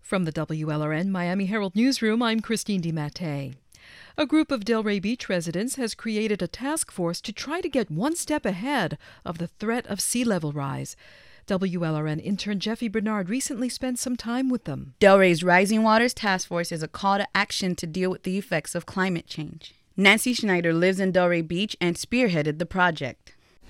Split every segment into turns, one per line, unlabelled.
From the WLRN Miami Herald Newsroom, I'm Christine DiMattei. A group of Delray Beach residents has created a task force to try to get one step ahead of the threat of sea level rise. WLRN intern Jeffy Bernard recently spent some time with them.
Delray's Rising Waters Task Force is a call to action to deal with the effects of climate change. Nancy Schneider lives in Delray Beach and spearheaded the project.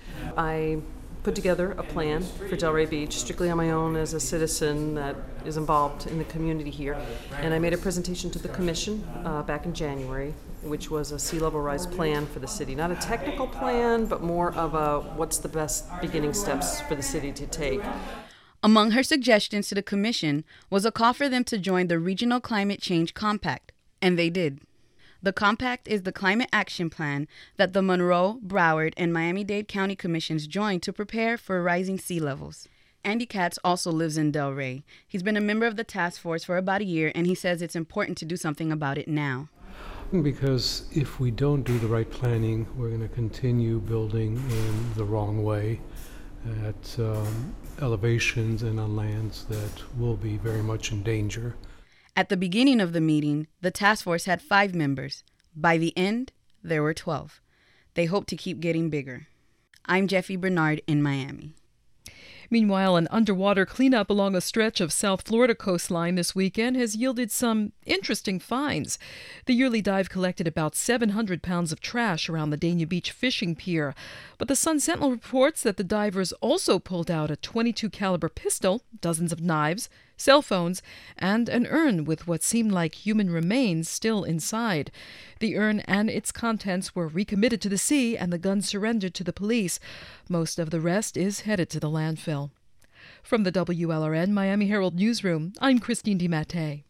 I put together a plan for Delray Beach strictly on my own as a citizen that is involved in the community here. And I made a presentation to the commission back in January, which was a sea level rise plan for the city. Not a technical plan, but more of a what's the best beginning steps for the city to take.
Among her suggestions to the commission was a call for them to join the Regional Climate Change Compact, and they did. The Compact is the climate action plan that the Monroe, Broward, and Miami-Dade County Commissions joined to prepare for rising sea levels. Andy Katz also lives in Delray. He's been a member of the task force for about a year, and he says it's important to do something about it now.
Because if we don't do the right planning, we're going to continue building in the wrong way at elevations and on lands that will be very much in danger.
At the beginning of the meeting, the task force had 5 members. By the end, there were 12. They hope to keep getting bigger. I'm Jeffy Bernard in Miami.
Meanwhile, an underwater cleanup along a stretch of South Florida coastline this weekend has yielded some interesting finds. The yearly dive collected about 700 pounds of trash around the Dania Beach fishing pier. But the Sun Sentinel reports that the divers also pulled out a .22 caliber pistol, dozens of knives, cell phones, and an urn with what seemed like human remains still inside. The urn and its contents were recommitted to the sea, and the gun surrendered to the police. Most of the rest is headed to the landfill. From the WLRN Miami Herald Newsroom, I'm Christine DiMattei.